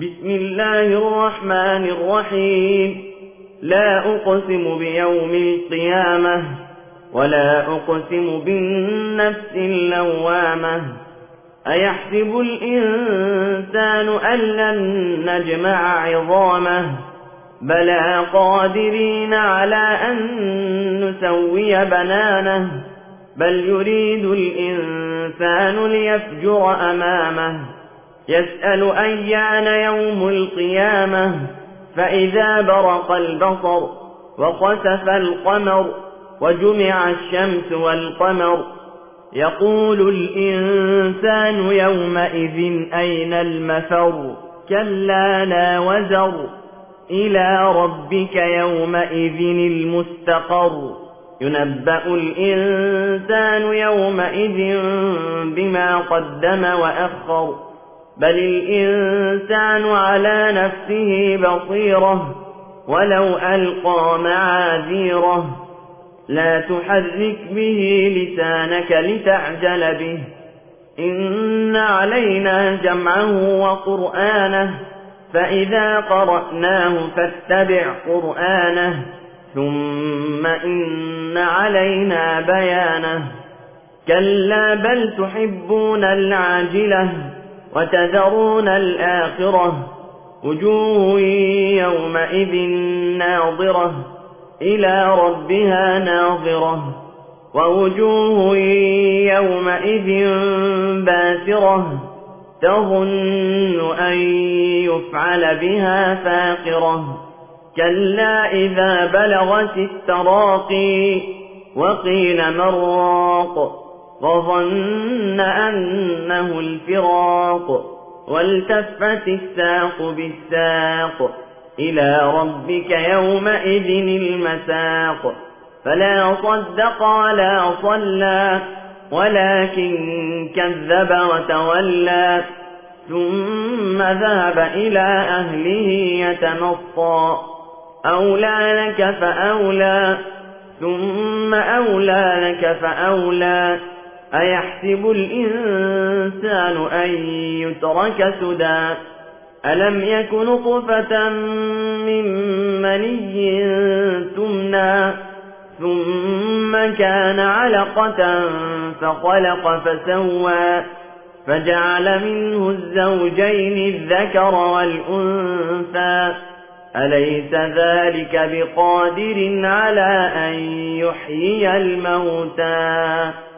بسم الله الرحمن الرحيم. لا أقسم بيوم القيامة ولا أقسم بالنفس اللوامة. أيحسب الإنسان أن لن نجمع عظامه بلى قادرين على أن نسوي بنانه بل يريد الإنسان ليفجر أمامه يسأل أيان يوم القيامة فإذا برق البصر وخسف القمر وجمع الشمس والقمر يقول الإنسان يومئذ أين المفر كلا لا وزر إلى ربك يومئذ المستقر ينبأ الإنسان يومئذ بما قدم وأخر بل الإنسان على نفسه بصيرة ولو ألقى معاذيره لا تحرك به لسانك لتعجل به إن علينا جمعه وقرآنه فإذا قرأناه فاتبع قرآنه ثم إن علينا بيانه كلا بل تحبون العاجلة وتذرون الآخرة وجوه يومئذ ناظرة إلى ربها ناظرة ووجوه يومئذ باسرة تظن أن يفعل بها فاقرة كلا إذا بلغت التراقي وقيل من راق وظن أنه الفراق والتفت الساق بالساق إلى ربك يومئذ المساق فلا صدق ولا صلى ولكن كذب وتولى ثم ذهب إلى أهله يتمطى أولى لك فأولى ثم أولى لك فأولى أيحسب الإنسان أن يترك سدى ألم يك نطفة من مني تمنى ثم كان علقة فخلق فسوى فجعل منه الزوجين الذكر والأنثى أليس ذلك بقادر على أن يحيي الموتى